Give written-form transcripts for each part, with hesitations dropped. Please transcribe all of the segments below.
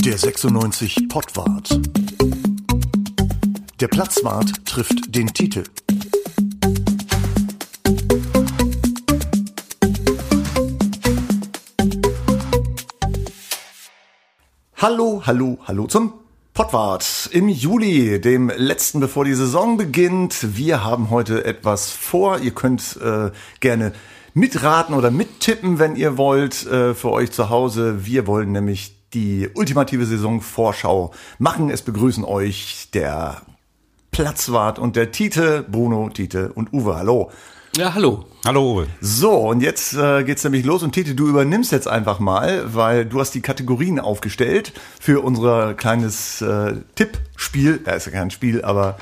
Der 96 Pottwart. Der Platzwart trifft den Titel. Hallo zum Pottwart im Juli, dem letzten, bevor die Saison beginnt. Wir haben heute etwas vor. Ihr könnt gerne mitraten oder mittippen, wenn ihr wollt, für euch zu Hause. Wir wollen nämlich die ultimative Saisonvorschau machen. Es begrüßen euch der Platzwart und der Tite, Bruno, Tite und Uwe. Hallo. Ja, hallo. Hallo Uwe. So, und jetzt geht's nämlich los. Und Tite, du übernimmst jetzt einfach mal, weil du hast die Kategorien aufgestellt für unser kleines Tippspiel. Ist ja kein Spiel, aber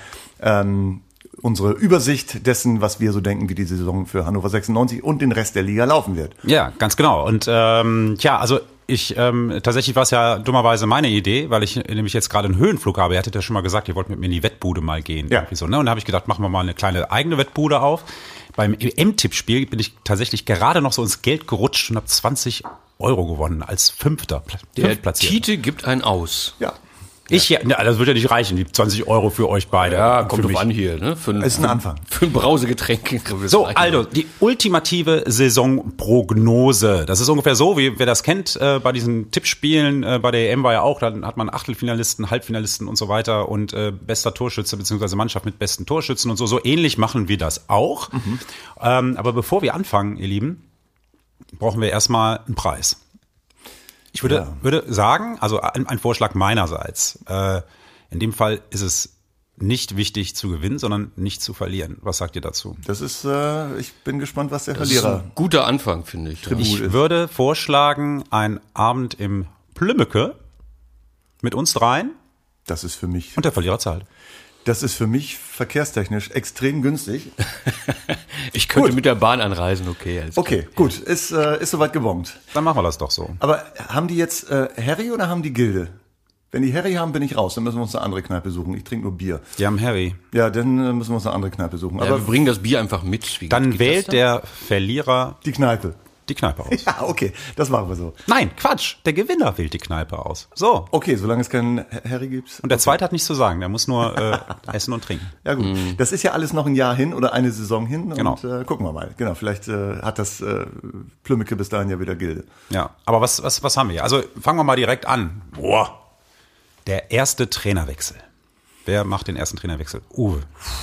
unsere Übersicht dessen, was wir so denken, wie die Saison für Hannover 96 und den Rest der Liga laufen wird. Ja, ganz genau. Und also tatsächlich war es ja dummerweise meine Idee, weil ich nämlich jetzt gerade einen Höhenflug habe. Ihr hattet ja schon mal gesagt, ihr wollt mit mir in die Wettbude mal gehen. Ja. So, ne? Und da habe ich gedacht, machen wir mal eine kleine eigene Wettbude auf. Beim EM-Tippspiel bin ich tatsächlich gerade noch so ins Geld gerutscht und habe 20 € gewonnen als Fünfter. Der Tite gibt einen aus. Ja. Das wird ja nicht reichen, die 20 € für euch beide. Ja, kommt drauf an hier. Ne? Ist ein Anfang. Für ein Brausegetränk. So, also die ultimative Saisonprognose. Das ist ungefähr so, wie wer das kennt bei diesen Tippspielen. Bei der EM war ja auch, dann hat man Achtelfinalisten, Halbfinalisten und so weiter und bester Torschütze beziehungsweise Mannschaft mit besten Torschützen und so. So ähnlich machen wir das auch. Mhm. Aber bevor wir anfangen, ihr Lieben, brauchen wir erstmal einen Preis. Ich würde sagen, also ein Vorschlag meinerseits, in dem Fall ist es nicht wichtig zu gewinnen, sondern nicht zu verlieren. Was sagt ihr dazu? Das ist, ich bin gespannt, was der Das Verlierer. ist ein guter Anfang, finde ich. Ich würde vorschlagen, einen Abend im Plümmeke mit uns dreien. Das ist für mich. Und der Verlierer zahlt. Das ist für mich verkehrstechnisch extrem günstig. Ich könnte mit der Bahn anreisen, okay. Okay, gut, ist soweit gebongt. Dann machen wir das doch so. Aber haben die jetzt Harry oder haben die Gilde? Wenn die Harry haben, bin ich raus. Dann müssen wir uns eine andere Kneipe suchen. Ich trinke nur Bier. Die haben Harry. Ja, dann müssen wir uns eine andere Kneipe suchen. Ja, aber wir bringen das Bier einfach mit. Dann wählt der Verlierer die Kneipe aus. Ja, okay, das machen wir so. Nein, Quatsch. Der Gewinner wählt die Kneipe aus. So. Okay, solange es keinen Harry gibt. Und der Zweite hat nichts zu sagen. Der muss nur essen und trinken. Ja gut, Das ist ja alles noch ein Jahr hin oder eine Saison hin. Genau. Und gucken wir mal. Genau, vielleicht hat das Plümmeke bis dahin ja wieder Gilde. Ja, aber was haben wir hier? Also fangen wir mal direkt an. Boah. Der erste Trainerwechsel. Wer macht den ersten Trainerwechsel? Uwe.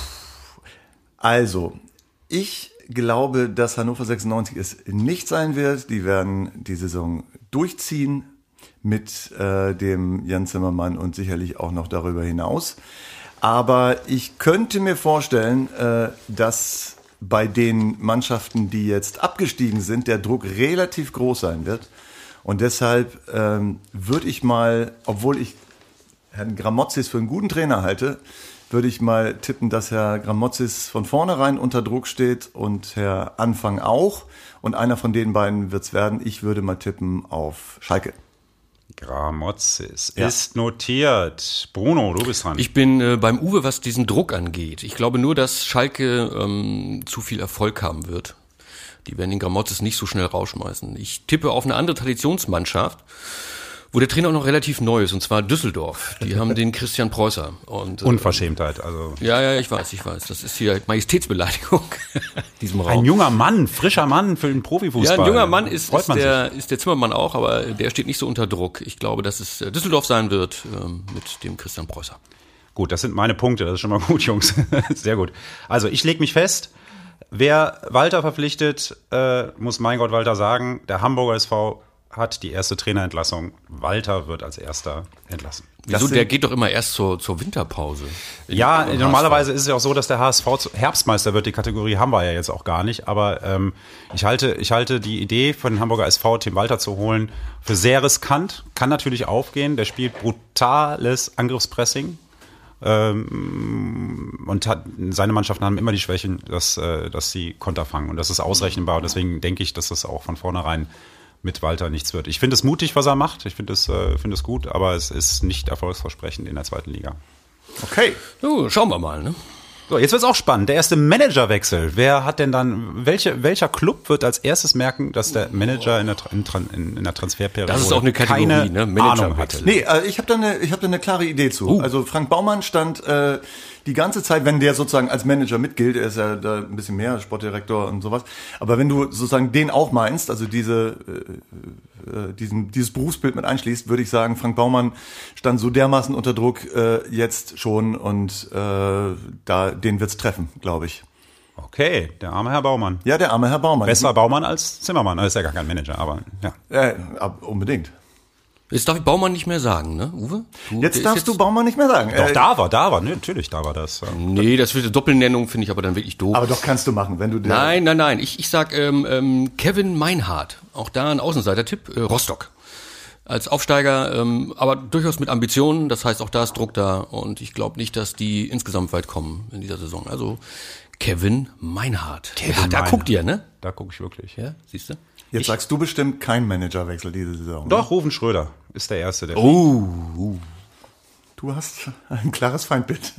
Also, ich glaube, dass Hannover 96 es nicht sein wird. Die werden die Saison durchziehen mit dem Jan Zimmermann und sicherlich auch noch darüber hinaus. Aber ich könnte mir vorstellen, dass bei den Mannschaften, die jetzt abgestiegen sind, der Druck relativ groß sein wird. Und deshalb würde ich mal, obwohl ich Herrn Gramotzis für einen guten Trainer halte, würde ich mal tippen, dass Herr Gramotzis von vornherein unter Druck steht und Herr Anfang auch. Und einer von den beiden wird's werden. Ich würde mal tippen auf Schalke. Gramotzis ist notiert. Bruno, du bist dran. Ich bin beim Uwe, was diesen Druck angeht. Ich glaube nur, dass Schalke zu viel Erfolg haben wird. Die werden den Gramotzis nicht so schnell rausschmeißen. Ich tippe auf eine andere Traditionsmannschaft, wo der Trainer auch noch relativ neu ist, und zwar Düsseldorf. Die haben den Christian Preußer. Und, Unverschämtheit, also. Ja, ich weiß. Das ist hier Majestätsbeleidigung in diesem Raum. Ein junger Mann, frischer Mann für den Profifußball. Ja, ein junger Mann ist der Zimmermann auch, aber der steht nicht so unter Druck. Ich glaube, dass es Düsseldorf sein wird mit dem Christian Preußer. Gut, das sind meine Punkte. Das ist schon mal gut, Jungs. Sehr gut. Also, ich lege mich fest. Wer Walter verpflichtet, muss mein Gott Walter sagen, der Hamburger SV hat die erste Trainerentlassung. Walter wird als erster entlassen. Wieso? Der geht doch immer erst zur Winterpause. Ja, normalerweise ist es ja auch so, dass der HSV Herbstmeister wird. Die Kategorie haben wir ja jetzt auch gar nicht. Aber ich halte die Idee von Hamburger SV, Tim Walter zu holen, für sehr riskant. Kann natürlich aufgehen. Der spielt brutales Angriffspressing. Und seine Mannschaften haben immer die Schwächen, dass sie Konter fangen. Und das ist ausrechenbar. Und deswegen denke ich, dass das auch von vornherein mit Walter nichts wird. Ich finde es mutig, was er macht. Ich finde es gut, aber es ist nicht erfolgsversprechend in der zweiten Liga. Okay. So, schauen wir mal, ne? So, jetzt wird's auch spannend. Der erste Managerwechsel. Wer hat denn dann, welcher Club wird als erstes merken, dass der Manager in der Transferperiode Das ist auch eine Kategorie, keine ne? Ahnung hat? Managerwechsel. Nee, ich habe da eine klare Idee zu. Also Frank Baumann stand die ganze Zeit, wenn der sozusagen als Manager mitgilt, er ist ja da ein bisschen mehr Sportdirektor und sowas, aber wenn du sozusagen den auch meinst, also dieses Berufsbild mit einschließt, würde ich sagen, Frank Baumann stand so dermaßen unter Druck jetzt schon und den wird's treffen, glaube ich. Okay, der arme Herr Baumann. Ja, der arme Herr Baumann. Besser Baumann als Zimmermann. Er ist ja gar kein Manager, aber ja. Unbedingt. Jetzt darf ich Baumann nicht mehr sagen, ne, Uwe? Jetzt darfst du Baumann nicht mehr sagen. Doch, da war, natürlich, da war das. Nee, das für die Doppelnennung finde ich aber dann wirklich doof. Aber doch kannst du machen, wenn du Nein. Ich sag Kevin Meinhardt. Auch da ein Außenseiter-Tipp. Rostock. Als Aufsteiger, aber durchaus mit Ambitionen. Das heißt, auch da ist Druck da. Und ich glaube nicht, dass die insgesamt weit kommen in dieser Saison. Also Kevin Meinhardt. Da guckt ihr, ne? Da gucke ich wirklich. Ja, siehst du? Jetzt sagst du bestimmt kein Managerwechsel diese Saison. Doch, Ruven Schröder ist der Erste. Der Du hast ein klares Feindbild.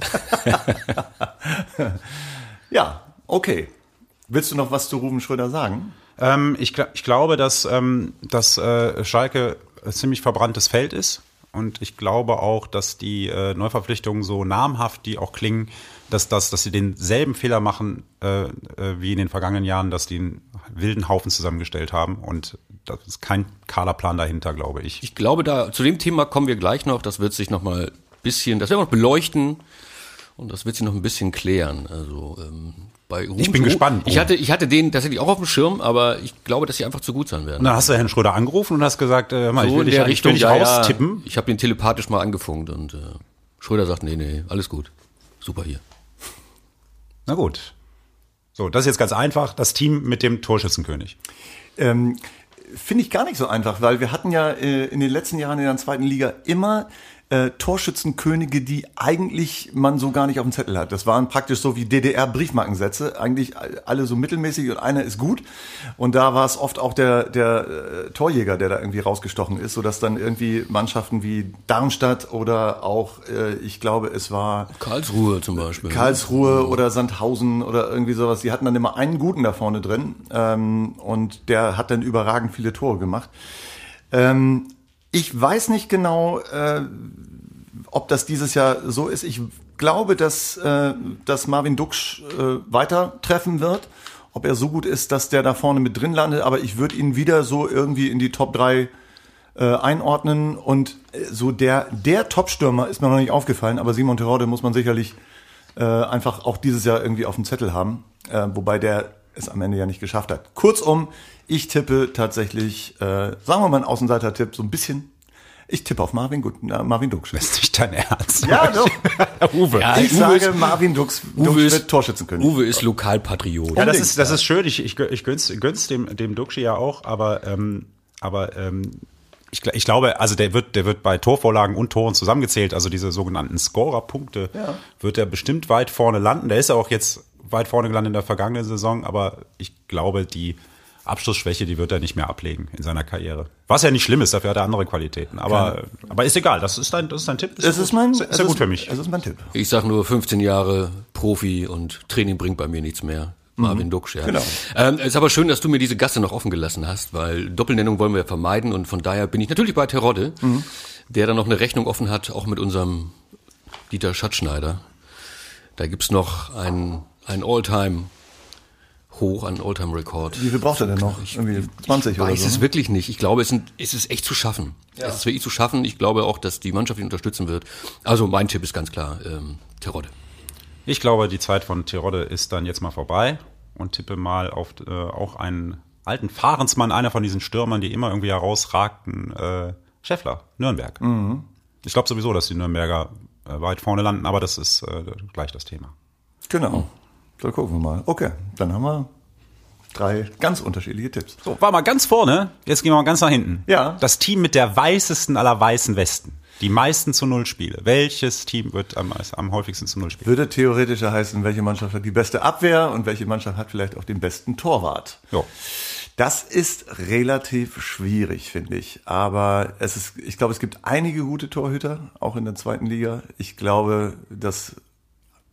Ja, okay. Willst du noch was zu Ruven Schröder sagen? Ich glaube, dass Schalke ein ziemlich verbranntes Feld ist. Und ich glaube auch, dass die Neuverpflichtungen so namhaft, die auch klingen, dass sie denselben Fehler machen wie in den vergangenen Jahren, dass die einen wilden Haufen zusammengestellt haben. Und das ist kein Kaderplan dahinter, glaube ich. Ich glaube, zu dem Thema kommen wir gleich noch. Das wird sich noch mal ein bisschen, das werden wir noch beleuchten. Und das wird sich noch ein bisschen klären. Also bei Ruben, ich bin gespannt. Ich hatte den tatsächlich auch auf dem Schirm, aber ich glaube, dass sie einfach zu gut sein werden. Und dann hast du Herrn Schröder angerufen und hast gesagt, ich will dich ja, raustippen. Ich habe den telepathisch mal angefunkt und Schröder sagt, nee, alles gut. Super hier. Na gut. So, das ist jetzt ganz einfach. Das Team mit dem Torschützenkönig. Finde ich gar nicht so einfach, weil wir hatten ja in den letzten Jahren in der zweiten Liga immer Torschützenkönige, die eigentlich man so gar nicht auf dem Zettel hat. Das waren praktisch so wie DDR-Briefmarkensätze, eigentlich alle so mittelmäßig und einer ist gut. Und da war es oft auch der Torjäger, der da irgendwie rausgestochen ist, sodass dann irgendwie Mannschaften wie Darmstadt oder auch, ich glaube, es war Karlsruhe zum Beispiel. Karlsruhe oder Sandhausen oder irgendwie sowas, die hatten dann immer einen guten da vorne drin und der hat dann überragend viele Tore gemacht. Ich weiß nicht genau, ob das dieses Jahr so ist. Ich glaube, dass Marvin Duksch weiter treffen wird. Ob er so gut ist, dass der da vorne mit drin landet. Aber ich würde ihn wieder so irgendwie in die Top 3 einordnen. Und so der Top-Stürmer ist mir noch nicht aufgefallen. Aber Simon Terodde muss man sicherlich einfach auch dieses Jahr irgendwie auf dem Zettel haben. Wobei der es am Ende ja nicht geschafft hat. Kurzum, ich tippe tatsächlich, sagen wir mal einen Außenseiter-Tipp, so ein bisschen. Ich tippe auf Marvin Duksch. Das ist nicht dein Ernst. Ja, doch. Uwe. Ja, Ich sage, Marvin Duksch wird Torschützenkönig. Uwe ist Lokalpatriot. Ja, das ist schön. Ich gönn's dem Duksch ja auch, aber ich glaube, also der wird bei Torvorlagen und Toren zusammengezählt, also diese sogenannten Scorerpunkte, wird er bestimmt weit vorne landen. Der ist ja auch jetzt weit vorne gelandet in der vergangenen Saison, aber ich glaube, die Abschlussschwäche, die wird er nicht mehr ablegen in seiner Karriere. Was ja nicht schlimm ist, dafür hat er andere Qualitäten. Aber ist egal, das ist dein Tipp. Es ist mein gut für mich. Es ist mein Tipp. Ich sag nur 15 Jahre Profi und Training bringt bei mir nichts mehr. Marvin Duksch, ja. Genau. Ist aber schön, dass du mir diese Gasse noch offen gelassen hast, weil Doppelnennung wollen wir ja vermeiden und von daher bin ich natürlich bei Terodde, der dann noch eine Rechnung offen hat, auch mit unserem Dieter Schatzschneider. Da gibt's noch ein All-Time hoch an All-Time-Rekord. Wie viel braucht er denn noch? Irgendwie 20 oder so? Ich weiß es wirklich nicht. Ich glaube, es ist echt zu schaffen. Ja. Es ist wirklich zu schaffen. Ich glaube auch, dass die Mannschaft ihn unterstützen wird. Also mein Tipp ist ganz klar, Terodde. Ich glaube, die Zeit von Terodde ist dann jetzt mal vorbei und tippe mal auf auch einen alten Fahrensmann, einer von diesen Stürmern, die immer irgendwie herausragten, Scheffler, Nürnberg. Ich glaube sowieso, dass die Nürnberger weit vorne landen, aber das ist gleich das Thema. Genau. Dann gucken wir mal. Okay, dann haben wir 3 ganz unterschiedliche Tipps. So, war mal ganz vorne, jetzt gehen wir mal ganz nach hinten. Ja. Das Team mit der weißesten aller weißen Westen. Die meisten zu 0 Spiele. Welches Team wird am häufigsten zu 0 spielen? Würde theoretisch heißen, welche Mannschaft hat die beste Abwehr und welche Mannschaft hat vielleicht auch den besten Torwart. Jo. Das ist relativ schwierig, finde ich. Aber ich glaube, es gibt einige gute Torhüter, auch in der zweiten Liga. Ich glaube, dass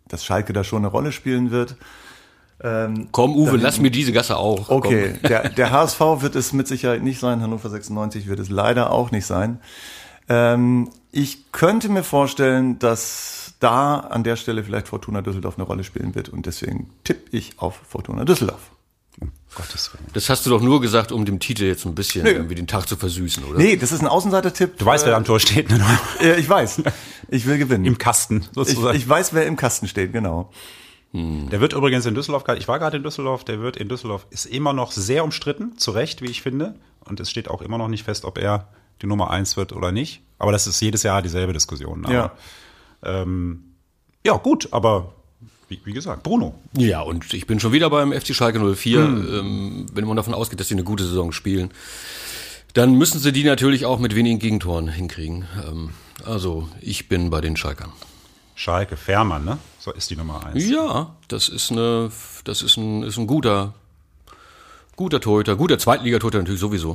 dass Schalke da schon eine Rolle spielen wird. Komm, Uwe, lass mir diese Gasse auch. Okay, der HSV wird es mit Sicherheit nicht sein, Hannover 96 wird es leider auch nicht sein. Ich könnte mir vorstellen, dass da an der Stelle vielleicht Fortuna Düsseldorf eine Rolle spielen wird und deswegen tippe ich auf Fortuna Düsseldorf. Gottes Willen. Das hast du doch nur gesagt, um dem Titel jetzt ein bisschen irgendwie den Tag zu versüßen, oder? Nee, das ist ein Außenseiter-Tipp. Du weißt, wer am Tor steht, ne? Ich weiß. Ich will gewinnen. Im Kasten, sozusagen. Ich weiß, wer im Kasten steht, genau. Der wird übrigens in Düsseldorf, ich war gerade in Düsseldorf, ist immer noch sehr umstritten, zu Recht, wie ich finde. Und es steht auch immer noch nicht fest, ob er die Nummer 1 wird oder nicht. Aber das ist jedes Jahr dieselbe Diskussion. Aber, ja, gut, aber wie gesagt, Bruno. Ja, und ich bin schon wieder beim FC Schalke 04. Wenn man davon ausgeht, dass sie eine gute Saison spielen, dann müssen sie die natürlich auch mit wenigen Gegentoren hinkriegen. Also ich bin bei den Schalkern. Schalke, Fährmann, ne? So ist die Nummer 1. Ja, das ist ein guter Torhüter, guter Zweitligatorhüter natürlich sowieso.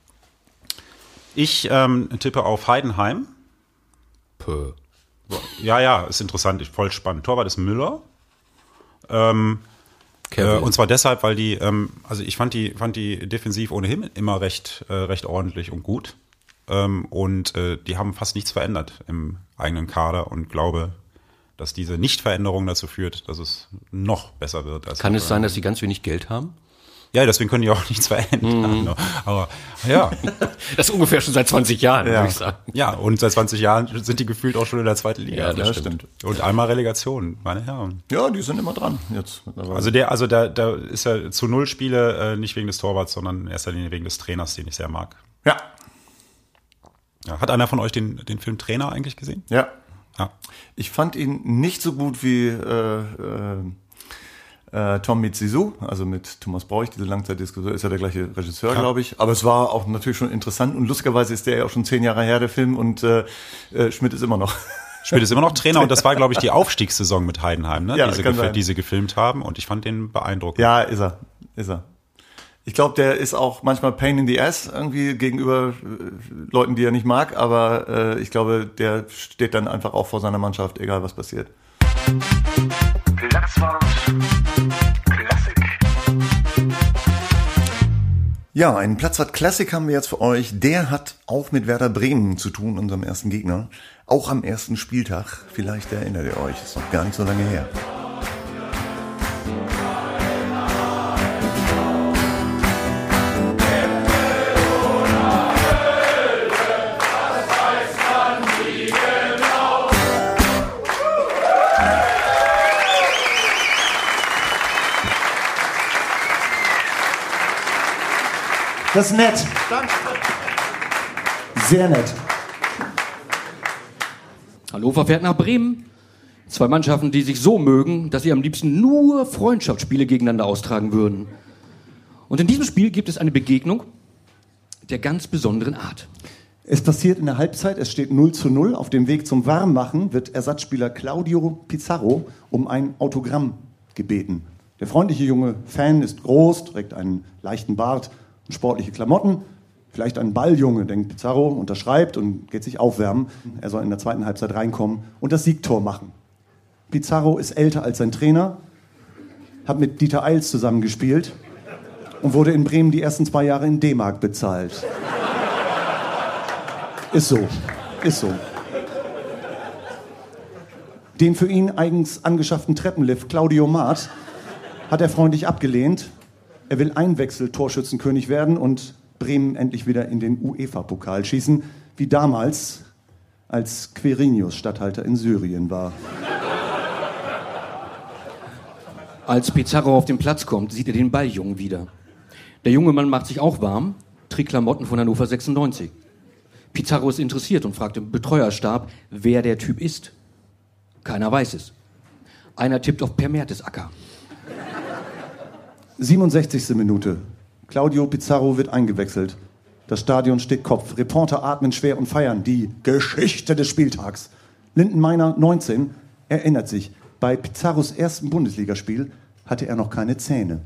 Ich tippe auf Heidenheim. Ja, ist interessant, voll spannend. Torwart ist Müller. Und zwar deshalb, weil die, also ich fand die defensiv ohnehin immer recht ordentlich und gut. Und die haben fast nichts verändert im eigenen Kader und glaube, dass diese Nichtveränderung dazu führt, dass es noch besser wird. Kann es sein, dass sie ganz wenig Geld haben? Ja, deswegen können die auch nichts verändern. Aber ja. Das ist ungefähr schon seit 20 Jahren, würde ich sagen. Ja, und seit 20 Jahren sind die gefühlt auch schon in der zweiten Liga. Ja, das stimmt. Und einmal Relegation, meine Herren. Ja, die sind immer dran jetzt. Also da ist ja zu 0 Spiele nicht wegen des Torwarts, sondern in erster Linie wegen des Trainers, den ich sehr mag. Ja. Hat einer von euch den Film Trainer eigentlich gesehen? Ja. Ich fand ihn nicht so gut wie Tom mit Zizou, also mit Thomas Bräuch, diese Langzeitdiskussion, ist ja der gleiche Regisseur, glaube ich. Aber es war auch natürlich schon interessant und lustigerweise ist der ja auch schon 10 Jahre her, der Film, und Schmidt ist immer noch. Schmidt ist immer noch Trainer und das war, glaube ich, die Aufstiegssaison mit Heidenheim, ne? Ja, die sie gefilmt haben und ich fand den beeindruckend. Ja, ist er. Ich glaube, der ist auch manchmal Pain in the Ass irgendwie gegenüber Leuten, die er nicht mag, aber ich glaube, der steht dann einfach auch vor seiner Mannschaft, egal was passiert. Platzwart Klassik. Ja, einen Platzwart Klassik haben wir jetzt für euch. Der hat auch mit Werder Bremen zu tun, unserem ersten Gegner. Auch am ersten Spieltag. Vielleicht erinnert ihr euch, ist noch gar nicht so lange her. Das ist nett. Sehr nett. Hannover fährt nach Bremen. 2 Mannschaften, die sich so mögen, dass sie am liebsten nur Freundschaftsspiele gegeneinander austragen würden. Und in diesem Spiel gibt es eine Begegnung der ganz besonderen Art. Es passiert in der Halbzeit, es steht 0:0. Auf dem Weg zum Warmmachen wird Ersatzspieler Claudio Pizarro um ein Autogramm gebeten. Der freundliche junge Fan ist groß, trägt einen leichten Bart und sportliche Klamotten. Vielleicht ein Balljunge, denkt Pizarro, unterschreibt und geht sich aufwärmen. Er soll in der zweiten Halbzeit reinkommen und das Siegtor machen. Pizarro ist älter als sein Trainer, hat mit Dieter Eils zusammengespielt und wurde in Bremen die ersten 2 Jahre in D-Mark bezahlt. Ist so. Den für ihn eigens angeschafften Treppenlift Claudio Maat hat er freundlich abgelehnt. Er will Einwechsel-Torschützenkönig werden und Bremen endlich wieder in den UEFA-Pokal schießen, wie damals, als Quirinius Statthalter in Syrien war. Als Pizarro auf den Platz kommt, sieht er den Balljungen wieder. Der junge Mann macht sich auch warm, trägt Klamotten von Hannover 96. Pizarro ist interessiert und fragt im Betreuerstab, wer der Typ ist. Keiner weiß es. Einer tippt auf Per Mertesacker. 67. Minute. Claudio Pizarro wird eingewechselt. Das Stadion steht Kopf. Reporter atmen schwer und feiern die Geschichte des Spieltags. Lindenmeiner, 19, erinnert sich, bei Pizarros ersten Bundesligaspiel hatte er noch keine Zähne.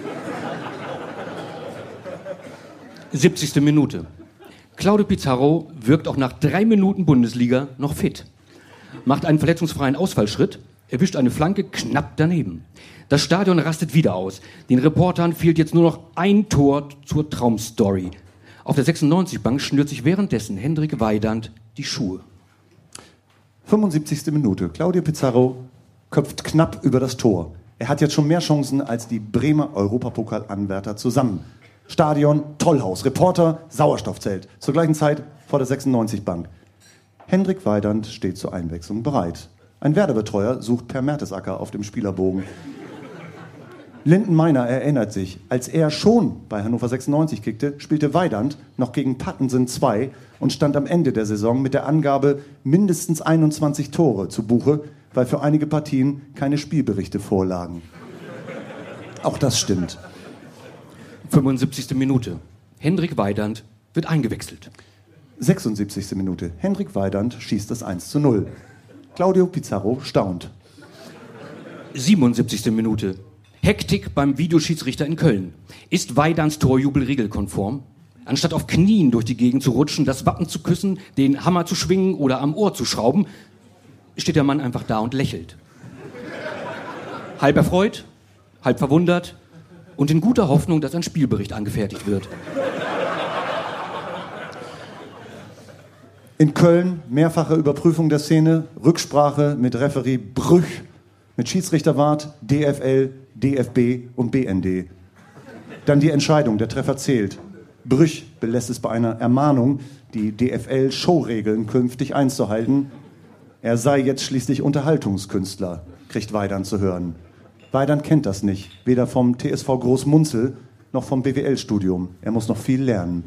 70. Minute. Claudio Pizarro wirkt auch nach 3 Minuten Bundesliga noch fit. Macht einen verletzungsfreien Ausfallschritt Er wischt eine Flanke knapp daneben. Das Stadion rastet wieder aus. Den Reportern fehlt jetzt nur noch ein Tor zur Traumstory. Auf der 96-Bank schnürt sich währenddessen Hendrik Weidand die Schuhe. 75. Minute. Claudio Pizarro köpft knapp über das Tor. Er hat jetzt schon mehr Chancen als die Bremer Europapokalanwärter zusammen. Stadion, Tollhaus, Reporter, Sauerstoffzelt. Zur gleichen Zeit vor der 96-Bank. Hendrik Weidand steht zur Einwechslung bereit. Ein Werder-Betreuer sucht Per Mertesacker auf dem Spielerbogen. Linden Meiner erinnert sich, als er schon bei Hannover 96 kickte, spielte Weidand noch gegen Pattensen 2 und stand am Ende der Saison mit der Angabe mindestens 21 Tore zu Buche, weil für einige Partien keine Spielberichte vorlagen. Auch das stimmt. 75. Minute. Hendrik Weidand wird eingewechselt. 76. Minute. Hendrik Weidand schießt das 1:0. Claudio Pizarro staunt. 77. Minute. Hektik beim Videoschiedsrichter in Köln. Ist Weidands Torjubel regelkonform? Anstatt auf Knien durch die Gegend zu rutschen, das Wappen zu küssen, den Hammer zu schwingen oder am Ohr zu schrauben, steht der Mann einfach da und lächelt. Halb erfreut, halb verwundert und in guter Hoffnung, dass ein Spielbericht angefertigt wird. In Köln mehrfache Überprüfung der Szene, Rücksprache mit Referee Brüch, mit Schiedsrichterwart, DFL, DFB und BND. Dann die Entscheidung, der Treffer zählt. Brüch belässt es bei einer Ermahnung, die DFL-Showregeln künftig einzuhalten. Er sei jetzt schließlich Unterhaltungskünstler, kriegt Weidand zu hören. Weidand kennt das nicht, weder vom TSV Großmunzel noch vom BWL-Studium. Er muss noch viel lernen.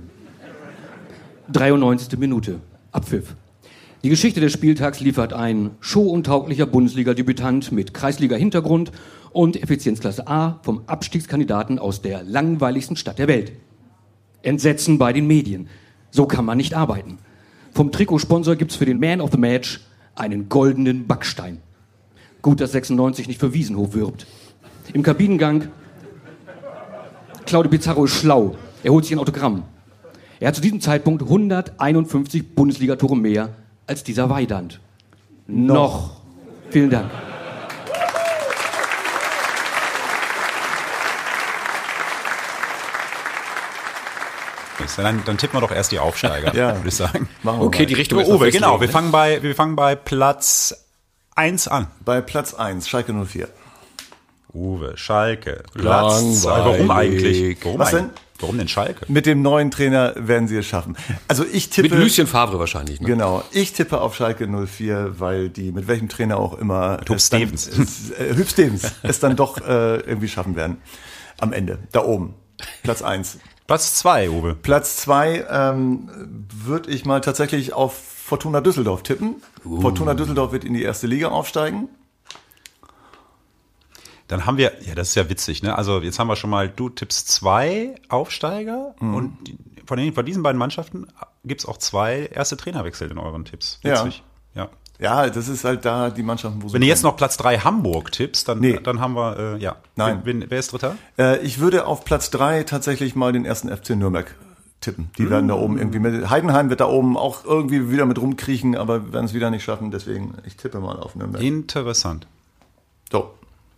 93. Minute. Abpfiff. Die Geschichte des Spieltags liefert ein showuntauglicher Bundesliga-Debütant mit Kreisliga-Hintergrund und Effizienzklasse A vom Abstiegskandidaten aus der langweiligsten Stadt der Welt. Entsetzen bei den Medien. So kann man nicht arbeiten. Vom Trikotsponsor gibt's für den Man of the Match einen goldenen Backstein. Gut, dass 96 nicht für Wiesenhof wirbt. Im Kabinengang, Claudio Pizarro ist schlau. Er holt sich ein Autogramm. Er hat zu diesem Zeitpunkt 151 Bundesligatore mehr als dieser Weidand. Noch. Vielen Dank. Dann tippen wir doch erst die Aufsteiger, Ja. würde ich sagen. Machen wir Okay, mal. die Richtung ist noch Uwe, genau. festlegen, Wir fangen bei Platz 1 an. Bei Platz 1, Schalke 04. Uwe, Schalke. Platz 2. Langweilig. Warum eigentlich? Was denn? Warum denn Schalke? Mit dem neuen Trainer werden sie es schaffen. Also ich tippe... Mit Lucien Favre wahrscheinlich. Ne? Genau, ich tippe auf Schalke 04, weil die mit welchem Trainer auch immer Hüb Stevens. Hüb Stevens es dann doch irgendwie schaffen werden. Am Ende, da oben, Platz 1. Platz 2, Uwe. Platz 2 würde ich mal tatsächlich auf Fortuna Düsseldorf tippen. Fortuna Düsseldorf wird in die erste Liga aufsteigen. Dann haben wir, ja, das ist ja witzig, ne? Also jetzt haben wir schon mal, du tippst 2 Aufsteiger und von diesen beiden Mannschaften gibt's auch 2 erste Trainerwechsel in euren Tipps. Witzig. Ja. Ja, das ist halt da die Mannschaften, wo sie Wenn du jetzt noch Platz 3 Hamburg tippst, dann, Nee. dann haben wir, ja. Nein. Wer ist Dritter? Ich würde auf Platz 3 tatsächlich mal den ersten FC Nürnberg tippen. Die werden da oben irgendwie mit. Heidenheim wird da oben auch irgendwie wieder mit rumkriechen, aber werden es wieder nicht schaffen. Deswegen, ich tippe mal auf Nürnberg. Interessant. So.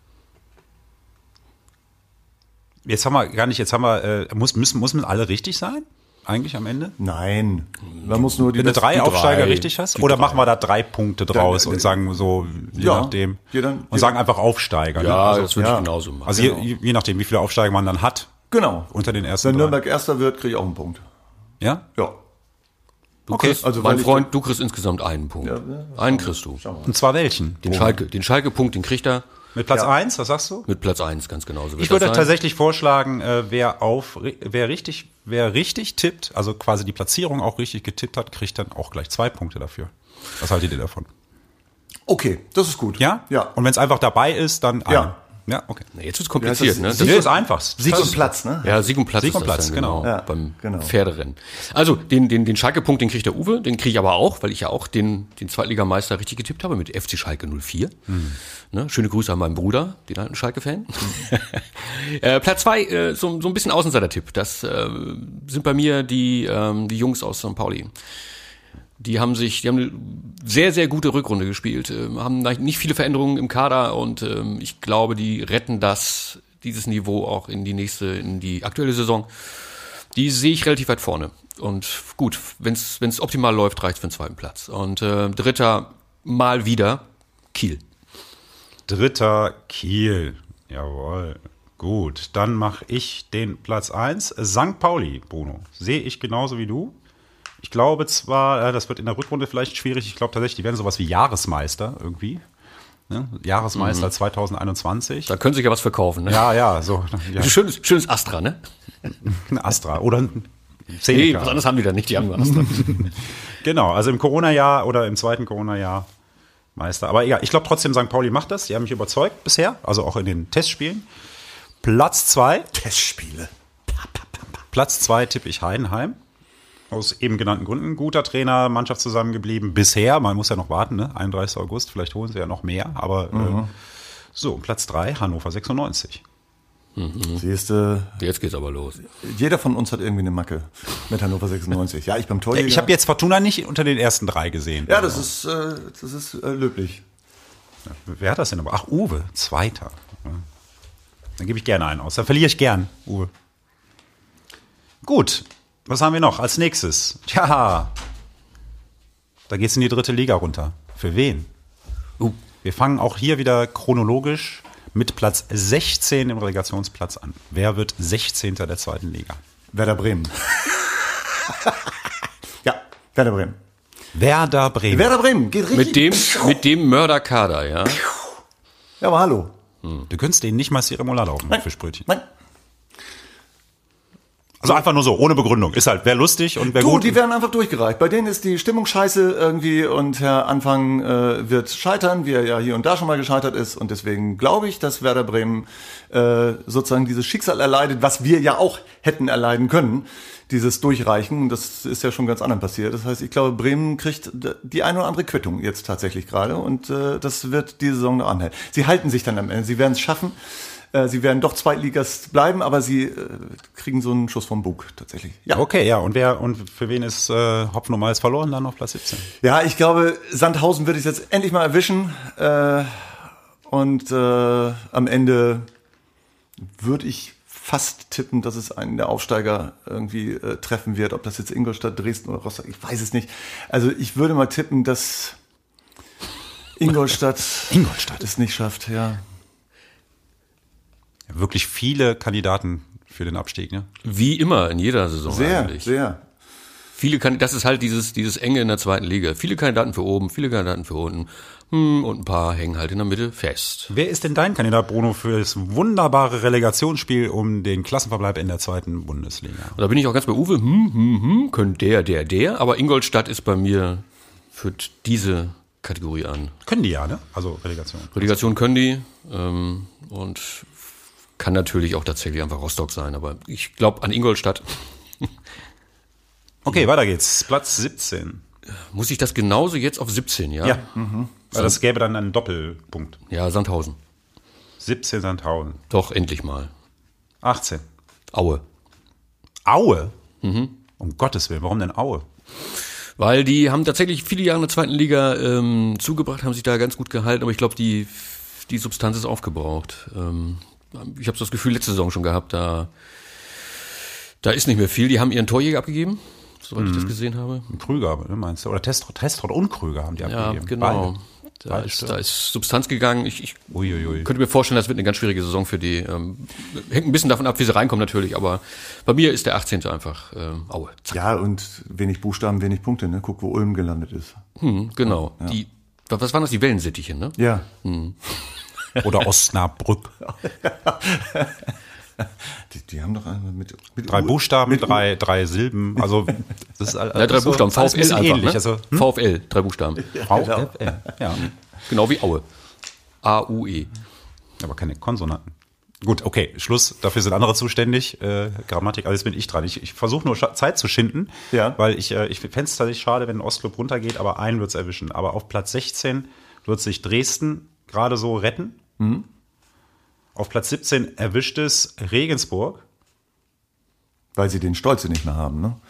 Müssen alle richtig sein? Eigentlich am Ende? Nein. Man muss nur die Wenn du 3 die Aufsteiger drei. richtig hast? Oder machen wir da 3 Punkte draus und sagen so, je Ja, nachdem. und sagen einfach Aufsteiger. Ne? Ja, Also, das würde ich ja. genauso machen. also je nachdem, wie viele Aufsteiger man dann hat. Genau. Unter den ersten Wenn 3. Nürnberg Erster wird, kriege ich auch einen Punkt. Ja? Ja. Du okay, kriegst, also weil mein ich- Freund, du kriegst insgesamt einen Punkt. Einen kriegst du. Und zwar welchen? Den Schalke-Punkt, den kriegt er Mit Platz 1, was sagst du? mit Platz 1, ganz genauso. Ich würde tatsächlich vorschlagen, wer richtig tippt, also quasi die Platzierung auch richtig getippt hat, kriegt dann auch gleich 2 Punkte dafür. Was haltet ihr davon? Okay, das ist gut. Ja? Ja. Und wenn es einfach dabei ist, dann Ja. einen. Ja, okay. Na, jetzt wird's kompliziert, Ja, ne? das Das ist einfach. Sieg und Platz, ne? Ja, Sieg und Platz Sieg ist und das Platz, dann, genau. Ja, beim genau. Pferderennen. Also, den Schalke-Punkt, den kriegt der Uwe, den kriege ich aber auch, weil ich ja auch den Zweitligameister richtig getippt habe mit FC Schalke 04. Ne? Schöne Grüße an meinen Bruder, den alten Schalke-Fan. Platz 2, so ein bisschen Außenseiter-Tipp. Das sind bei mir die Jungs aus St. Pauli. Die haben eine sehr, sehr gute Rückrunde gespielt, haben nicht viele Veränderungen im Kader und ich glaube, die retten dieses Niveau auch in die aktuelle Saison. Die sehe ich relativ weit vorne. Und gut, wenn es optimal läuft, reicht es für den zweiten Platz. Und dritter mal wieder Kiel. Dritter Kiel. Jawohl. Gut, dann mache ich den Platz 1. St. Pauli, Bruno. Sehe ich genauso wie du. Ich glaube zwar, das wird in der Rückrunde vielleicht schwierig. Ich glaube tatsächlich, die werden sowas wie Jahresmeister irgendwie. Ne? Jahresmeister 2021. Da können sie sich ja was verkaufen. Ne? Ja, so. Ja. Schönes Astra, ne? Ein Astra oder ein Nee, Seneca. was anderes haben die da nicht, die haben Astra. Genau, also im Corona-Jahr oder im zweiten Corona-Jahr Meister. Aber egal, ich glaube trotzdem, St. Pauli macht das. Die haben mich überzeugt bisher, also auch in den Testspielen. Platz 2. Testspiele. Platz 2 tippe ich Heidenheim. Aus eben genannten Gründen. Guter Trainer, Mannschaft zusammengeblieben. Bisher, man muss ja noch warten, ne? 31. August, vielleicht holen sie ja noch mehr. Aber so, Platz 3, Hannover 96. Siehst du, Jetzt geht's aber los. jeder von uns hat irgendwie eine Macke mit Hannover 96. Ja, ich beim Torjäger. Ich habe jetzt Fortuna nicht unter den ersten 3 gesehen. Ja, das ist löblich. Wer hat das denn aber? Ach, Uwe, Zweiter. Ja. Dann gebe ich gerne einen aus. Dann verliere ich gern, Uwe. Gut, was haben wir noch als nächstes? Tja, da geht's in die 3. Liga runter. Für wen? Wir fangen auch hier wieder chronologisch mit Platz 16 im Relegationsplatz an. Wer wird 16. der 2. Liga? Werder Bremen. Ja, Werder Bremen. Werder Bremen. Werder Bremen geht richtig. Mit dem Mörderkader, ja. Ja, aber hallo. Du könntest denen nicht mal Remoulade auf dem Fischbrötchen. Nein. Also einfach nur so, ohne Begründung. Ist halt, wer lustig und wer Du, gut. die werden einfach durchgereicht. Bei denen ist die Stimmung scheiße irgendwie und Herr Anfang wird scheitern, wie er ja hier und da schon mal gescheitert ist. Und deswegen glaube ich, dass Werder Bremen sozusagen dieses Schicksal erleidet, was wir ja auch hätten erleiden können, dieses Durchreichen. Das ist ja schon ganz anderen passiert. Das heißt, ich glaube, Bremen kriegt die eine oder andere Quittung jetzt tatsächlich gerade und das wird die Saison noch anhalten. Sie halten sich dann am Ende. Sie werden es schaffen. Sie werden doch Zweitligast bleiben, aber sie kriegen so einen Schuss vom Bug tatsächlich. Ja. Okay, ja. Und für wen ist Hopfen und Malz verloren dann auf Platz 17? Ja, ich glaube, Sandhausen wird es jetzt endlich mal erwischen. Und am Ende würde ich fast tippen, dass es einen der Aufsteiger irgendwie treffen wird. Ob das jetzt Ingolstadt, Dresden oder Rostock, ich weiß es nicht. Also ich würde mal tippen, dass Ingolstadt es nicht schafft, ja. Wirklich viele Kandidaten für den Abstieg, ne? Wie immer in jeder Saison Sehr, eigentlich. sehr. Das ist halt dieses Enge in der 2. Liga. Viele Kandidaten für oben, viele Kandidaten für unten. Und ein paar hängen halt in der Mitte fest. Wer ist denn dein Kandidat, Bruno, für das wunderbare Relegationsspiel um den Klassenverbleib in der 2. Bundesliga? Und da bin ich auch ganz bei Uwe. Können der. Aber Ingolstadt ist bei mir, führt diese Kategorie an. Können die ja, ne? Also Relegation. Relegation können die. Und kann natürlich auch tatsächlich einfach Rostock sein. Aber ich glaube an Ingolstadt. Okay, weiter geht's. Platz 17. Muss ich das genauso jetzt auf 17, ja? Ja. Weil das gäbe dann einen Doppelpunkt. Ja, Sandhausen. 17 Sandhausen. Doch, endlich mal. 18. Aue. Aue? Um Gottes Willen, warum denn Aue? Weil die haben tatsächlich viele Jahre in der 2. Liga zugebracht, haben sich da ganz gut gehalten, aber ich glaube, die Substanz ist aufgebraucht. Ich habe so das Gefühl, letzte Saison schon gehabt, da ist nicht mehr viel. Die haben ihren Torjäger abgegeben, soweit ich das gesehen habe. Krüger, meinst du? Oder Testrot und Krüger haben die abgegeben. Ja, genau. Beide. Da ist Substanz gegangen. Ich Uiuiui. könnte mir vorstellen, das wird eine ganz schwierige Saison für die. Hängt ein bisschen davon ab, wie sie reinkommen natürlich, aber bei mir ist der 18. einfach Aue. Zack. Ja, und wenig Buchstaben, wenig Punkte, ne? Guck, wo Ulm gelandet ist. Genau. Ja. Was waren das, die Wellensittiche, ne? Ja. Oder Osnabrück. Die haben doch einmal mit 3 Buchstaben, drei Silben. Also das ist Ja, 3 Buchstaben, alles ein VfL bisschen einfach, ähnlich. ne? Also, VfL, 3 Buchstaben. VfL, ja. Genau wie Aue. AUE. Aber keine Konsonanten. Gut, okay, Schluss. Dafür sind andere zuständig. Grammatik, also jetzt bin ich dran. Ich versuche nur Zeit zu schinden, Ja. weil ich fände es tatsächlich schade, wenn ein Ostclub runtergeht, aber einen wird es erwischen. Aber auf Platz 16 wird sich Dresden gerade so retten. Auf Platz 17 erwischt es Regensburg. Weil sie den Stolze nicht mehr haben, ne?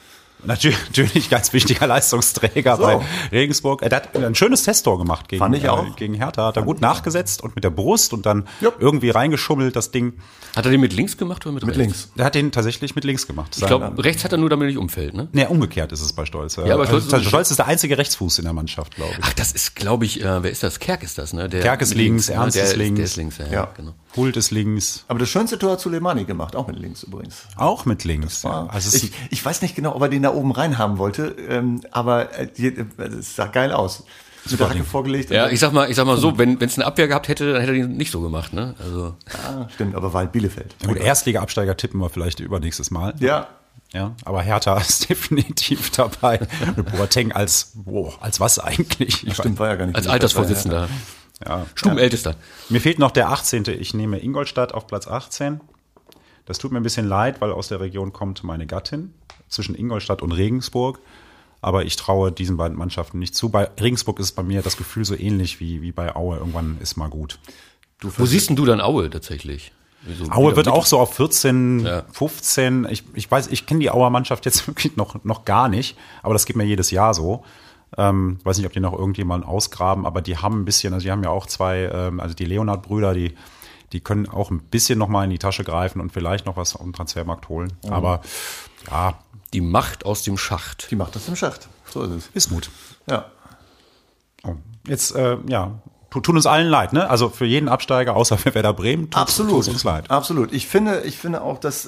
Natürlich ganz wichtiger Leistungsträger bei Regensburg. Er hat ein schönes Testtor gemacht Fand ich auch. gegen Hertha. Hat er gut nachgesetzt und mit der Brust und dann irgendwie reingeschummelt, das Ding. Hat er den mit links gemacht oder mit rechts? links. Er hat den tatsächlich mit links gemacht. Ich glaube, rechts hat er nur, damit er nicht umfällt, ne? Nee, umgekehrt ist es bei Stolz. Ja, aber Stolz ist der einzige Rechtsfuß in der Mannschaft, glaube ich. Ach, das ist, glaube ich, wer ist das? Kerk ist das, ne? Kerk ist links, ne? Ernst ist links. Der ist links, Ja. genau. Hult ist links. Aber das schönste Tor hat Suleimani gemacht, auch mit links übrigens. Auch mit links. Also ich weiß nicht genau, ob er den da oben rein haben wollte, aber es sah geil aus. Mit der Hacke vorgelegt. Ja, ich sag mal so, wenn es eine Abwehr gehabt hätte, dann hätte er den nicht so gemacht, ne? Also. Ja, stimmt, aber war halt Bielefeld. Gut, Erstliga-Absteiger tippen wir vielleicht übernächstes Mal. Ja. Ja, aber Hertha ist definitiv dabei. Mit Boateng als was eigentlich? Stimmt, war ja gar nicht. Als Altersvorsitzender. Ja. Stubenältester. Mir fehlt noch der 18. Ich nehme Ingolstadt auf Platz 18. Das tut mir ein bisschen leid, weil aus der Region kommt meine Gattin. Zwischen Ingolstadt und Regensburg. Aber ich traue diesen beiden Mannschaften nicht zu. Bei Regensburg ist bei mir das Gefühl so ähnlich wie bei Aue. Irgendwann ist mal gut. Wo siehst denn du dann Aue tatsächlich? So Aue wird auch so auf 14, Ja. 15. Ich weiß, ich kenne die Auer Mannschaft jetzt wirklich noch gar nicht. Aber das geht mir jedes Jahr so. Weiß nicht, ob die noch irgendjemanden ausgraben. Aber die haben ein bisschen, also die haben ja auch zwei, also die Leonhard-Brüder, die können auch ein bisschen noch mal in die Tasche greifen und vielleicht noch was auf dem Transfermarkt holen. Aber ja, die Macht aus dem Schacht. Die macht das im Schacht. So ist es. Wismut. Ja. Oh. Jetzt, tut uns allen leid, ne? Also für jeden Absteiger, außer für Werder Bremen, tut es uns leid. Absolut. Ich finde auch, dass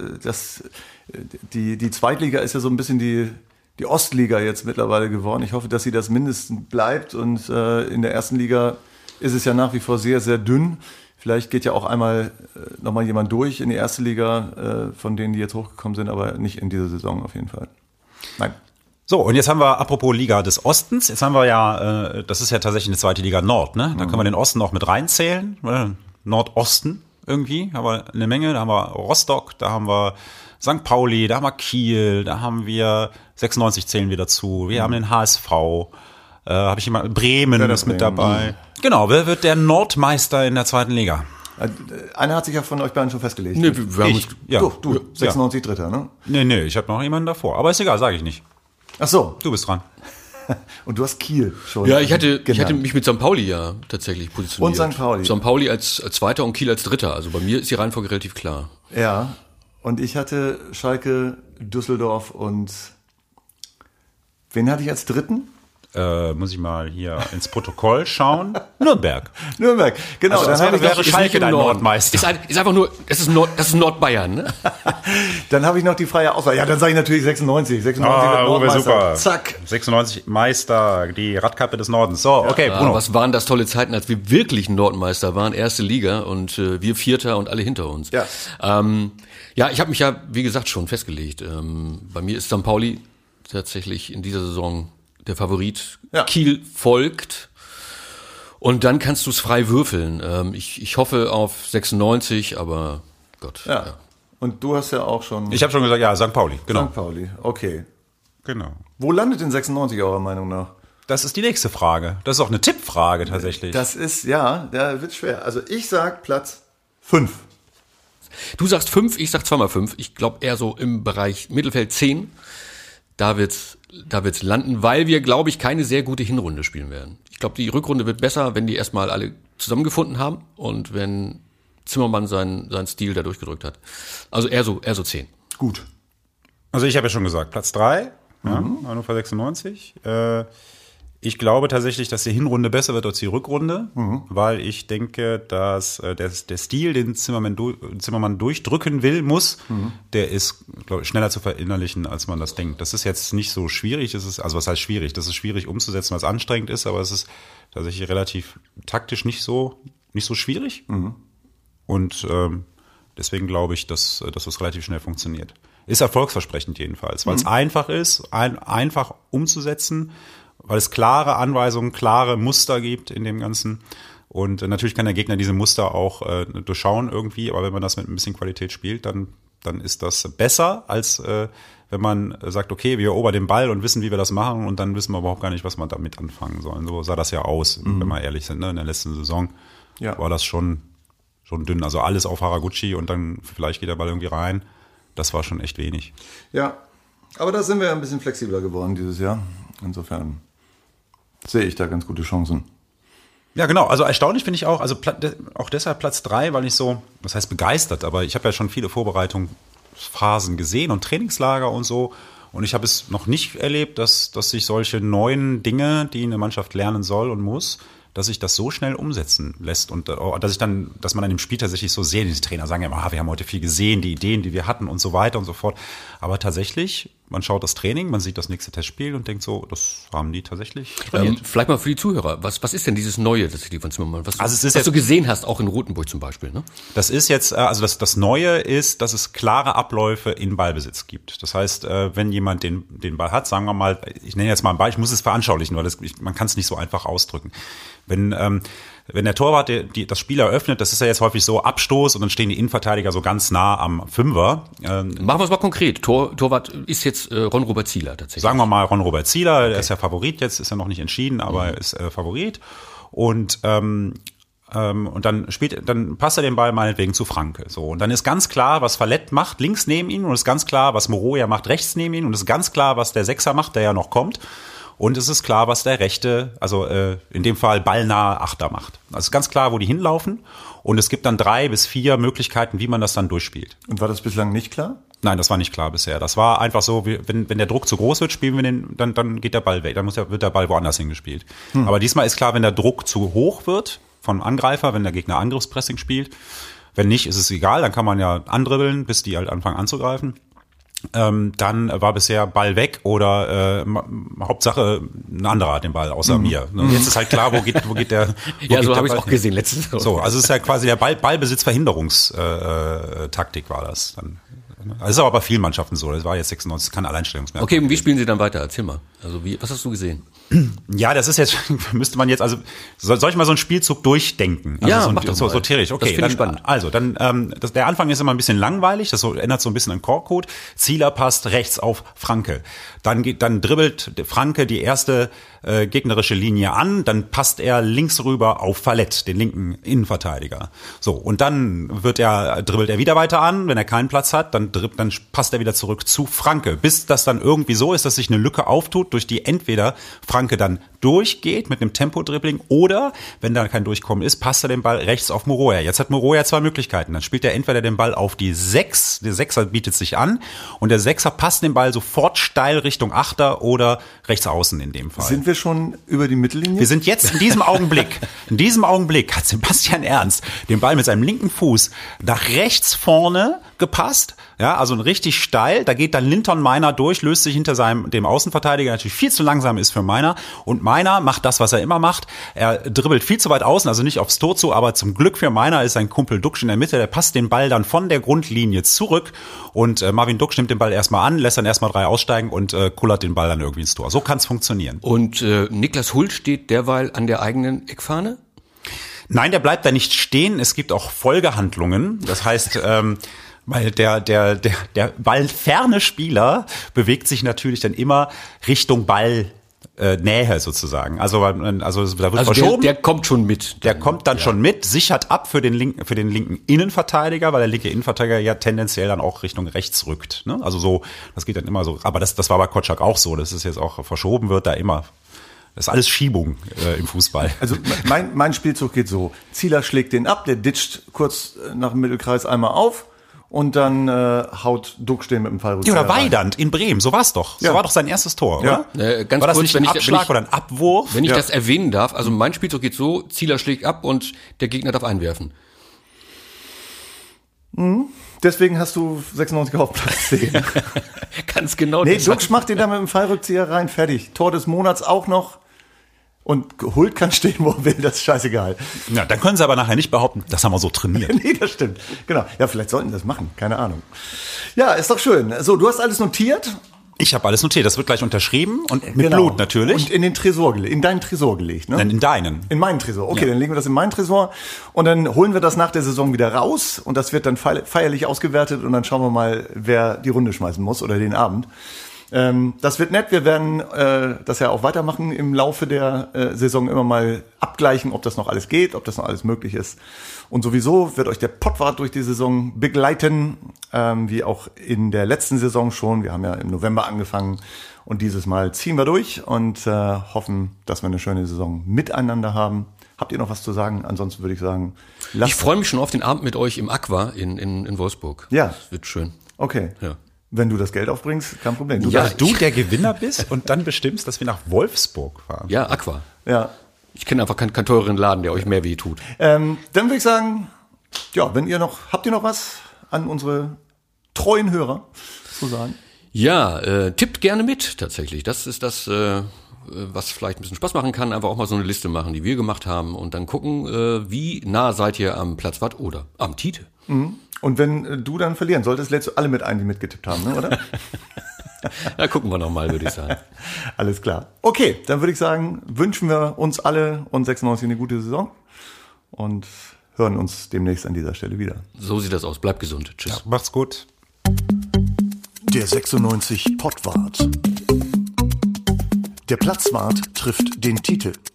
die Zweitliga ist ja so ein bisschen die Ostliga jetzt mittlerweile geworden. Ich hoffe, dass sie das mindestens bleibt. Und in der ersten Liga ist es ja nach wie vor sehr, sehr dünn. Vielleicht geht ja auch einmal nochmal jemand durch in die erste Liga, von denen, die jetzt hochgekommen sind, aber nicht in dieser Saison auf jeden Fall. Nein. So, und jetzt haben wir, apropos Liga des Ostens, jetzt haben wir ja, das ist ja tatsächlich eine zweite Liga Nord, ne? Da können wir den Osten auch mit reinzählen. Nordosten irgendwie, haben wir eine Menge. Da haben wir Rostock, da haben wir St. Pauli, da haben wir Kiel, da haben wir 96 zählen wir dazu. Wir haben den HSV, habe ich jemand, Bremen ist mit dabei. Genau, wer wird der Nordmeister in der zweiten Liga? Einer hat sich ja von euch beiden schon festgelegt. Nee, wir haben uns, Du, 96 Dritter, ne? Nee, ich habe noch jemanden davor. Aber ist egal, sage ich nicht. Ach so. Du bist dran. Und du hast Kiel schon. ja, ich hatte genannt. mich mit St. Pauli ja tatsächlich positioniert. Und St. Pauli. St. Pauli als Zweiter und Kiel als Dritter. Also bei mir ist die Reihenfolge relativ klar. Ja. Und ich hatte Schalke, Düsseldorf und wen hatte ich als Dritten? Muss ich mal hier ins Protokoll schauen. Nürnberg. Nürnberg, genau. Also dann habe ich, wäre noch- Schalke dein Norden. Nordmeister. Ist einfach nur, das ist Nordbayern, ne? dann habe ich noch die freie Auswahl. Ja, dann sage ich natürlich 96. 96 wird Nordmeister. super. Zack. 96 Meister, die Radkappe des Nordens. So, okay, Ja, Bruno. was waren das tolle Zeiten, als wir wirklich Nordmeister waren, erste Liga und wir Vierter und alle hinter uns. Ja. Ja, ich habe mich ja, wie gesagt, schon festgelegt. Bei mir ist St. Pauli tatsächlich in dieser Saison der Favorit. Ja. Kiel folgt. Und dann kannst du es frei würfeln. Ich hoffe auf 96, aber Gott. Ja. Und du hast ja auch schon Ich habe schon gesagt, ja, St. Pauli, genau. St. Pauli. Okay. Genau. Wo landet denn 96 eurer Meinung nach? Das ist die nächste Frage. Das ist auch eine Tippfrage tatsächlich. Das ist, ja, da wird schwer. Also ich sag Platz 5. Du sagst 5, ich sag 2x5. Ich glaube eher so im Bereich Mittelfeld 10. Da wird's landen, weil wir, glaube ich, keine sehr gute Hinrunde spielen werden. Ich glaube, die Rückrunde wird besser, wenn die erstmal alle zusammengefunden haben und wenn Zimmermann seinen Stil da durchgedrückt hat. Also eher so 10. Gut. Also ich habe ja schon gesagt, Platz 3, Hannover 96. Ich glaube tatsächlich, dass die Hinrunde besser wird als die Rückrunde, weil ich denke, dass der Stil, den Zimmermann durchdrücken muss, der ist, glaube ich, schneller zu verinnerlichen, als man das denkt. Das ist jetzt nicht so schwierig. Also was heißt schwierig? Das ist schwierig umzusetzen, weil es anstrengend ist, aber es ist tatsächlich relativ taktisch nicht so schwierig. Und deswegen glaube ich, dass das relativ schnell funktioniert. Ist erfolgsversprechend jedenfalls, weil es einfach ist, einfach umzusetzen, weil es klare Anweisungen, klare Muster gibt in dem Ganzen. Und natürlich kann der Gegner diese Muster auch durchschauen irgendwie, aber wenn man das mit ein bisschen Qualität spielt, dann ist das besser, als wenn man sagt, okay, wir erobern den Ball und wissen, wie wir das machen und dann wissen wir überhaupt gar nicht, was wir damit anfangen sollen. So sah das ja aus, wenn wir ehrlich sind, ne? In der letzten Saison war das schon dünn. Also alles auf Haraguchi und dann vielleicht geht der Ball irgendwie rein. Das war schon echt wenig. Ja, Aber da sind wir ein bisschen flexibler geworden dieses Jahr. Insofern sehe ich da ganz gute Chancen. Ja, genau. Also erstaunlich finde ich auch, also auch deshalb Platz 3, weil ich so, was heißt begeistert, aber ich habe ja schon viele Vorbereitungsphasen gesehen und Trainingslager und so. Und ich habe es noch nicht erlebt, dass sich solche neuen Dinge, die eine Mannschaft lernen soll und muss, dass sich das so schnell umsetzen lässt und dass man an dem Spiel tatsächlich so sehen, die Trainer sagen ja immer, wir haben heute viel gesehen, die Ideen, die wir hatten und so weiter und so fort. Aber tatsächlich, man schaut das Training, man sieht das nächste Testspiel und denkt so, das haben die tatsächlich trainiert. Vielleicht mal für die Zuhörer, was ist denn dieses Neue, das von Zimmermann, was jetzt, du gesehen hast, auch in Rotenburg zum Beispiel, ne? Das ist jetzt, also das Neue ist, dass es klare Abläufe in Ballbesitz gibt. Das heißt, wenn jemand den Ball hat, sagen wir mal, ich nenne jetzt mal ein Beispiel, ich muss es veranschaulichen, weil man kann es nicht so einfach ausdrücken. Wenn der Torwart das Spiel eröffnet, das ist ja jetzt häufig so Abstoß und dann stehen die Innenverteidiger so ganz nah am Fünfer. Machen wir es mal konkret. Torwart ist jetzt Ron-Robert Zieler tatsächlich. Sagen wir mal Ron-Robert Zieler, okay. Der ist ja Favorit jetzt, ist ja noch nicht entschieden, aber er ist Favorit. Und dann passt er den Ball meinetwegen zu Franke. So. Und dann ist ganz klar, was Fallett macht, links neben ihm, und ist ganz klar, was Moroja macht, rechts neben ihm, und ist ganz klar, was der Sechser macht, der ja noch kommt. Und es ist klar, was der Rechte, also in dem Fall ballnahe Achter macht. Also es ist ganz klar, wo die hinlaufen. Und es gibt dann 3 bis 4 Möglichkeiten, wie man das dann durchspielt. Und war das bislang nicht klar? Nein, das war nicht klar bisher. Das war einfach so, wenn der Druck zu groß wird, spielen wir den, dann geht der Ball weg. Dann wird der Ball woanders hingespielt. Aber diesmal ist klar, wenn der Druck zu hoch wird vom Angreifer, wenn der Gegner Angriffspressing spielt. Wenn nicht, ist es egal, dann kann man ja andribbeln, bis die halt anfangen anzugreifen. Dann war bisher Ball weg oder Hauptsache ein anderer hat den Ball außer mir. Jetzt ist halt klar, wo geht der. Ja, so habe ich es auch gesehen letztes Mal. So, also es ist ja quasi der Ballbesitzverhinderungstaktik war das dann. Das ist aber bei vielen Mannschaften so. Das war jetzt 96, kein Alleinstellungsmerkmal. Okay, und wie spielen Sie dann weiter? Erzähl mal. Also was hast du gesehen? Ja, das ist jetzt, müsste man jetzt, also soll ich mal so einen Spielzug durchdenken? Also ja, mach doch mal. So theoretisch. Okay, das finde ich spannend. Also, der Anfang ist immer ein bisschen langweilig, das ändert so ein bisschen an Korkcode. Zieler passt rechts auf Franke. Dann dribbelt Franke die erste gegnerische Linie an, dann passt er links rüber auf Fallett, den linken Innenverteidiger. So, und dann dribbelt er wieder weiter an, wenn er keinen Platz hat, dann passt er wieder zurück zu Franke, bis das dann irgendwie so ist, dass sich eine Lücke auftut, durch die entweder Franke dann durchgeht mit einem Tempo-Dribbling oder, wenn da kein Durchkommen ist, passt er den Ball rechts auf Moroja. Jetzt hat Moroja 2 Möglichkeiten. Dann spielt er entweder den Ball auf die 6, der Sechser bietet sich an und der Sechser passt den Ball sofort steil Richtung Achter oder rechts außen in dem Fall. Sind wir schon über die Mittellinie? Wir sind jetzt in diesem Augenblick hat Sebastian Ernst den Ball mit seinem linken Fuß nach rechts vorne gepasst, ja, also richtig steil, da geht dann Linton Meiner durch, löst sich hinter dem Außenverteidiger, natürlich viel zu langsam ist für Meiner, und Meiner macht das, was er immer macht, er dribbelt viel zu weit außen, also nicht aufs Tor zu, aber zum Glück für Meiner ist sein Kumpel Duxch in der Mitte, der passt den Ball dann von der Grundlinie zurück und Marvin Duxch nimmt den Ball erstmal an, lässt dann erstmal 3 aussteigen und kullert den Ball dann irgendwie ins Tor. So kann es funktionieren. Und Niklas Hult steht derweil an der eigenen Eckfahne? Nein, der bleibt da nicht stehen, es gibt auch Folgehandlungen, das heißt, weil der ballferne Spieler bewegt sich natürlich dann immer Richtung Ball Nähe sozusagen. Also da wird verschoben. Der kommt schon mit. Der kommt dann schon mit, sichert ab für den linken Innenverteidiger, weil der linke Innenverteidiger ja tendenziell dann auch Richtung rechts rückt. Ne? Also so, das geht dann immer so. Aber das war bei Kotschak auch so. Das ist jetzt auch verschoben wird da immer. Das ist alles Schiebung im Fußball. Also mein Spielzug geht so. Zieler schlägt den ab, der ditcht kurz nach dem Mittelkreis einmal auf und dann haut Duxch den mit dem Fallrückzieher. Ja, oder Weidand in Bremen, so war's doch. So war doch sein erstes Tor, ja. Oder? Ganz war das kurz, nicht ein Abschlag oder ein Abwurf? Wenn ich das erwähnen darf, also mein Spielzug geht so, Zieler schlägt ab und der Gegner darf einwerfen. Deswegen hast du 96 auf Platz 10. Ganz genau. Nee, Duxch macht den da mit dem Fallrückzieher rein, fertig. Tor des Monats auch noch. Und Hult kann stehen, wo er will, das ist scheißegal. Ja, dann können sie aber nachher nicht behaupten, das haben wir so trainiert. Nee, das stimmt. Genau. Ja, vielleicht sollten sie das machen, keine Ahnung. Ja, ist doch schön. So, du hast alles notiert? Ich habe alles notiert, das wird gleich unterschrieben und mit Blut natürlich. Und in deinen Tresor gelegt, ne? Nein, in deinen. In meinen Tresor. Okay, Ja. Dann legen wir das in meinen Tresor und dann holen wir das nach der Saison wieder raus und das wird dann feierlich ausgewertet und dann schauen wir mal, wer die Runde schmeißen muss oder den Abend. Das wird nett. Wir werden das ja auch weitermachen im Laufe der Saison, immer mal abgleichen, ob das noch alles geht, ob das noch alles möglich ist. Und sowieso wird euch der Pottwart durch die Saison begleiten, wie auch in der letzten Saison schon. Wir haben ja im November angefangen und dieses Mal ziehen wir durch und hoffen, dass wir eine schöne Saison miteinander haben. Habt ihr noch was zu sagen? Ansonsten würde ich sagen, ich freue mich schon auf den Abend mit euch im Aqua in Wolfsburg. Ja. Das wird schön. Okay. Ja. Wenn du das Geld aufbringst, kein Problem. Dass du der Gewinner bist und dann bestimmst, dass wir nach Wolfsburg fahren. Ja, Aqua. Ja. Ich kenne einfach keinen teureren Laden, der euch mehr weh tut. Dann würde ich sagen, ja, habt ihr noch was an unsere treuen Hörer zu sagen? Ja, tippt gerne mit, tatsächlich. Das ist das, was vielleicht ein bisschen Spaß machen kann. Einfach auch mal so eine Liste machen, die wir gemacht haben und dann gucken, wie nah seid ihr am Platzwart oder am Tite. Mhm. Und wenn du dann verlieren solltest, lädst du alle mit ein, die mitgetippt haben, ne, oder? Da gucken wir nochmal, würde ich sagen. Alles klar. Okay, dann würde ich sagen, wünschen wir uns alle und 96 eine gute Saison und hören uns demnächst an dieser Stelle wieder. So sieht das aus. Bleibt gesund. Tschüss. Ja, macht's gut. Der 96 Pottwart. Der Platzwart trifft den Tite.